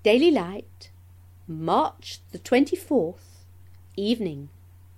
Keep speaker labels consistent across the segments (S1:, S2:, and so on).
S1: Daily Light, March the 24th, evening.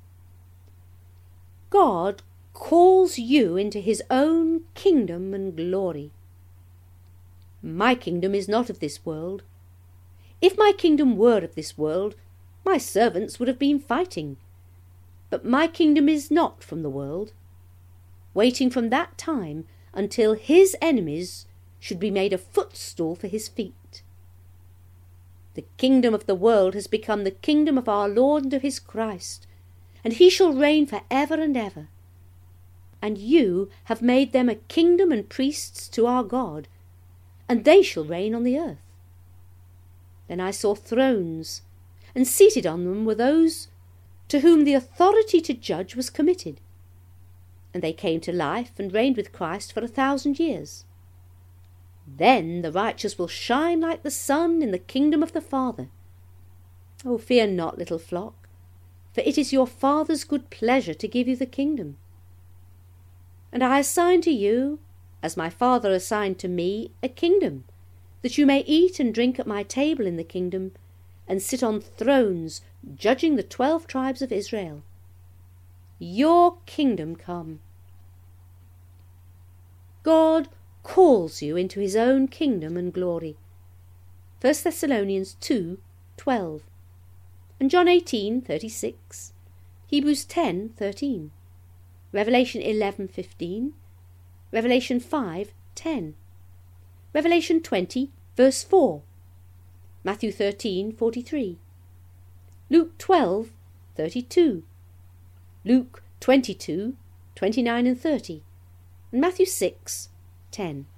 S1: God calls you into his own kingdom and glory. My kingdom is not of this world. If my kingdom were of this world, my servants would have been fighting. But my kingdom is not from the world, waiting from that time until his enemies should be made a footstool for his feet. The kingdom of the world has become the kingdom of our Lord and of his Christ, and he shall reign for ever and ever. And you have made them a kingdom and priests to our God, and they shall reign on the earth. Then I saw thrones, and seated on them were those to whom the authority to judge was committed. And they came to life and reigned with Christ for 1,000 years. Then the righteous will shine like the sun in the kingdom of the Father. Oh, fear not, little flock, for it is your Father's good pleasure to give you the kingdom. And I assign to you, as my Father assigned to me, a kingdom, that you may eat and drink at my table in the kingdom, and sit on thrones, judging the 12 tribes of Israel. Your kingdom come. God calls you into his own kingdom and glory. 1 Thessalonians 2:12, and John 18:36, Hebrews 10:13, Revelation 11:15, Revelation 5:10, Revelation 20 verse 4, Matthew 13:43, Luke 12:32, Luke 22:29 and 30, and Matthew 6:10.